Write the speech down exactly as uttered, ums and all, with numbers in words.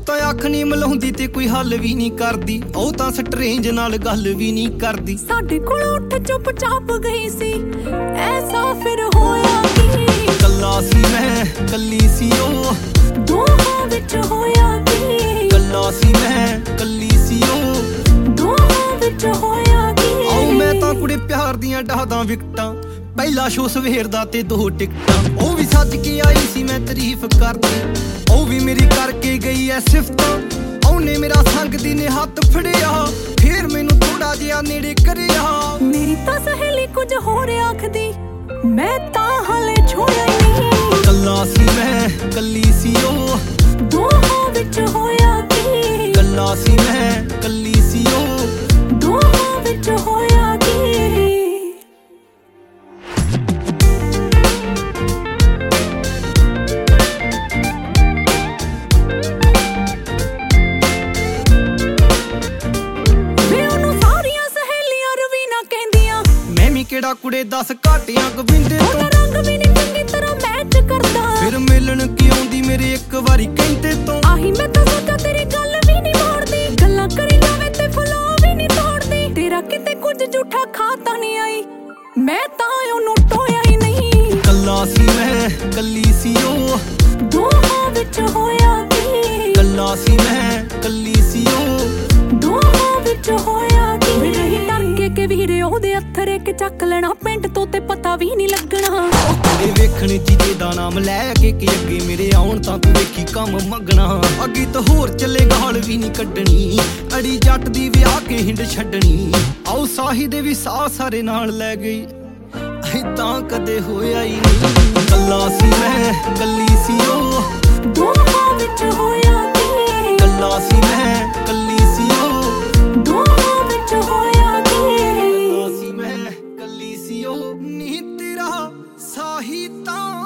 ਤਾਂ ਅੱਖ ਨਹੀਂ ਮਲਾਉਂਦੀ ਤੇ ਕੋਈ ਹੱਲ ਵੀ ਨਹੀਂ ਕਰਦੀ, ਉਹ ਤਾਂ ਸਟਰੇਂਜ ਨਾਲ ਗੱਲ ਵੀ ਨਹੀਂ ਕਰਦੀ। ਸਾਡੇ ਕੋਲ ਉੱਠ ਚੁੱਪ ਚਾਪ ਗਈ ਸੀ, ਐਸਾ ਫਿਰ ਹੋਇਆ ਕੀ? ਕੱਲਾ ਸੀ ਮੈਂ ਕੱਲੀ ਸੀ ਉਹ, ਦੋਹਾਂ ਵਿੱਚ ਹੋਇਆ ਕੀ? ਕੱਲਾ ਸੀ ਮੈਂ ਕੱਲੀ ਸੀ ਉਹ, ਦੋਹਾਂ ਵਿੱਚ ਹੋਇਆ ਕੀ? ਆਓ ਮੈਂ ਤਾਂ ਕੁੜੇ ਪਿਆਰ ਦੀਆਂ ਡਾਹਦਾਂ ਵਿਕਟਾਂ, ਪਹਿਲਾ ਸ਼ੋ ਸਵੇਰ ਦਾ ਤੇ ਦੋ ਟਿਕਟਾਂ। ਉਹ ਵੀ ਸੱਜ ਕੇ ਆਈ ਸੀ ਮੈਂ ਤਾਰੀਫ ਕਰਦੀ, ਉਹ ਵੀ ਮੇਰੀ ਕਰਕੇ ਗਈ ਐ ਸਿਫਤਾਂ। ਉਹਨੇ ਮੇਰਾ ਸੰਗਦੀ ਨੇ ਹੱਥ ਫੜਿਆ, ਫੇਰ ਮੈਨੂੰ ਥੋੜਾ ਜਿਹਾ ਨੇੜੇ ਕਰਿਆ। ਮੇਰੀ ਤਾਂ ਸਹੇਲੀ ਕੁਝ ਹੋਰ ਆਖਦੀ, ਮੈਂ ਤਾਂ ਹਾਲੇ ਛੋੜਿਆ ਹੀ ਨਹੀਂ। ਕੱਲਾ ਸੀ ਮੈਂ ਕੱਲੀ ਸੀ ਉਹ, ਦੋਹਾਂ ਵਿੱਚ ਹੋਇਆ ਕੀ? ਕੱਲਾ ਸੀ ਮੈਂ ਕੱਲੀ ਸੀ ਉਹ, ਦੋਹਾਂ ਵਿੱਚ ਹੋਇਆ ਕੀ? ਕਿਹੜਾ ਕੁੜੇ ਦਸ ਘਾਟਿਆਂ ਗਵਿੰਦੇ ਤੋਂ, ਉਹਦਾ ਰੰਗ ਵੀ ਨਹੀਂ ਚੰਗੀ ਤਰ੍ਹਾਂ ਮੈਚ ਕਰਦਾ। ਫਿਰ ਮਿਲਣ ਕੀ ਆਉਂਦੀ ਮੇਰੇ ਇੱਕ ਵਾਰੀ ਕਹਿੰਦੇ ਤੋਂ। ਆਹੀ ਮੈਂ ਤਾਂ ਸੋਚਾਂ ਤੇਰੀ ਗੱਲ ਵੀ ਨਹੀਂ ਮੋੜਦੀ, ਗੱਲਾਂ ਕਰੀ ਜਾਵੇ ਤੇ ਫਲੋ ਵੀ ਨਹੀਂ ਤੋੜਦੀ। ਤੇਰਾ ਕਿਤੇ ਕੁਝ ਝੂਠਾ ਖਾਤਾ ਨਹੀਂ ਆਈ, ਮੈਂ ਤਾਂ ਉਹਨੂੰ ਟੋਇਆ ਹੀ ਨਹੀਂ। ਕੱਲਾ ਸੀ ਮੈਂ ਕੱਲੀ ਸੀ ਉਹ, ਦੋਹਾਂ ਵਿੱਚ ਹੋਇਆ ਕੀ? ਕੱਲਾ ਸੀ ਮੈਂ ਕੱਲੀ ਸੀ ਉਹ, ਦੋਹਾਂ ਵਿੱਚ ਹੋਇਆ ਕੀ? ਨਹੀਂ ਡਰ ਕੇ ਕਿ ਵੀਰੇ ਉਹਦੇ ਅੱਥਰੇ ਕਿ ਚੱਕ ਲੈਣਾ ਪਿੰਡ ਤੋਂ ਤੇ ਪਤਾ ਵੀ ਨਹੀਂ ਲੱਗਣਾ। ਕੁੜੇ ਵੇਖਣ ਜੀਜੇ ਦਾ ਨਾਮ ਲੈ ਕੇ ਕਿ ਅੱਗੇ ਮੇਰੇ ਆਉਣ ਤਾਂ ਤੂੰ ਵੇਖੀ ਕੰਮ ਮੰਗਣਾ। ਅੱਗੇ ਤਾਂ ਹੋਰ ਚੱਲੇ ਗਾਲ ਵੀ ਨਹੀਂ ਕੱਢਣੀ, ਅੜੀ ਜੱਟ ਦੀ ਵਿਆਹ ਕੇ ਹਿੰਡ ਛੱਡਣੀ। ਆਓ ਸਾਹੀ ਦੇ ਵੀ ਸਾਹ ਸਾਰੇ ਨਾਲ ਲੈ ਗਈ, ਤਾਂ ਕਦੇ ਹੋਇਆ ਹੀ ਨਹੀਂ। ਕੱਲਾ ਸੀ ਮੈਂ ਕੱਲੀ ਸੀ ਉਹ, ਦੋਹਾਂ ਵਿੱਚ ਹੋਇਆ ਕੀ? ਕੱਲਾ ਸੀ ਮੈਂ ਕੱਲੀ ਸੀ ਉਹ, ਦੋਹਾਂ ਵਿੱਚ ਹੋਇਆ ਕੀ? ਕੱਲਾ ਸੀ ਮੈਂ ਕੱਲੀ ਸੀ ਉਹ, ਨੀ ਤੇਰਾ ਸਾਹੀ ਤਾਂ